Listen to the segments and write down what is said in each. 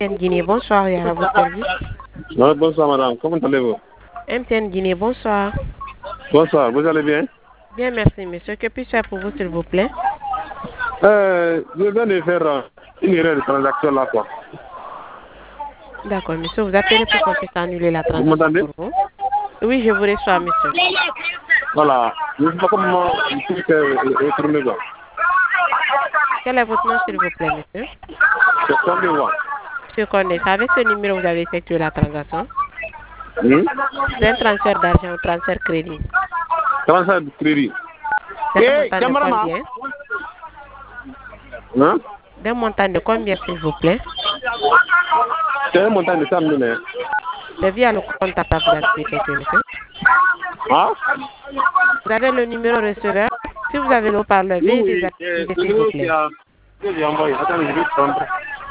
MTN Guinée, bonsoir, et à votre service. Bonsoir madame, comment allez-vous? MTN Guinée, bonsoir. Bonsoir, vous allez bien? Bien, merci, monsieur. Que puis-je faire pour vous, s'il vous plaît? Je viens de faire une erreur de transaction là, quoi. D'accord, monsieur, vous appelez pour qu'on puisse annuler la Vous transaction m'entendez? pour vous. Oui, je vous reçois, monsieur. Voilà, je ne sais pas comment je peux retourner ça. Quel est votre nom, s'il vous plaît, monsieur? C'est comme moi. Monsieur Condé, c'est avec ce numéro que vous avez effectué la transaction? C'est un transfert d'argent ou transfert crédit? Transfert de crédit. C'est un montant de combien? Hein? D'un montant de combien, s'il vous plaît? C'est un montant de 100 000. C'est via le compte à vous avez effectué, monsieur. Ah? Vous avez le numéro receveur. Si vous avez le haut-parleur, veuillez désactiver, s'il vous plaît. J'ai envoyé. Attends, je vais prendre.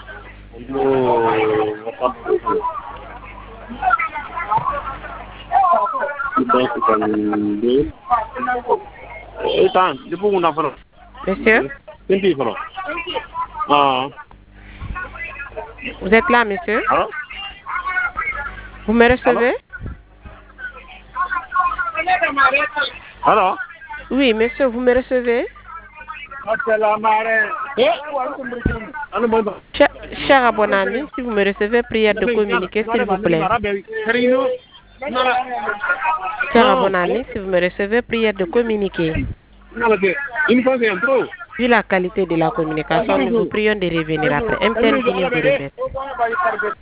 Attends, je peux vous en faire. Monsieur? Ah. Vous êtes là, monsieur? Ah? Vous me recevez? Alors? Oui, monsieur, vous me recevez? Cher abonné, si vous me recevez, prière de communiquer, s'il vous plaît. Cher abonné, si vous me recevez, prière de communiquer. Vu la qualité de la communication, nous vous prions de revenir après. MTN Guinée vous remercie.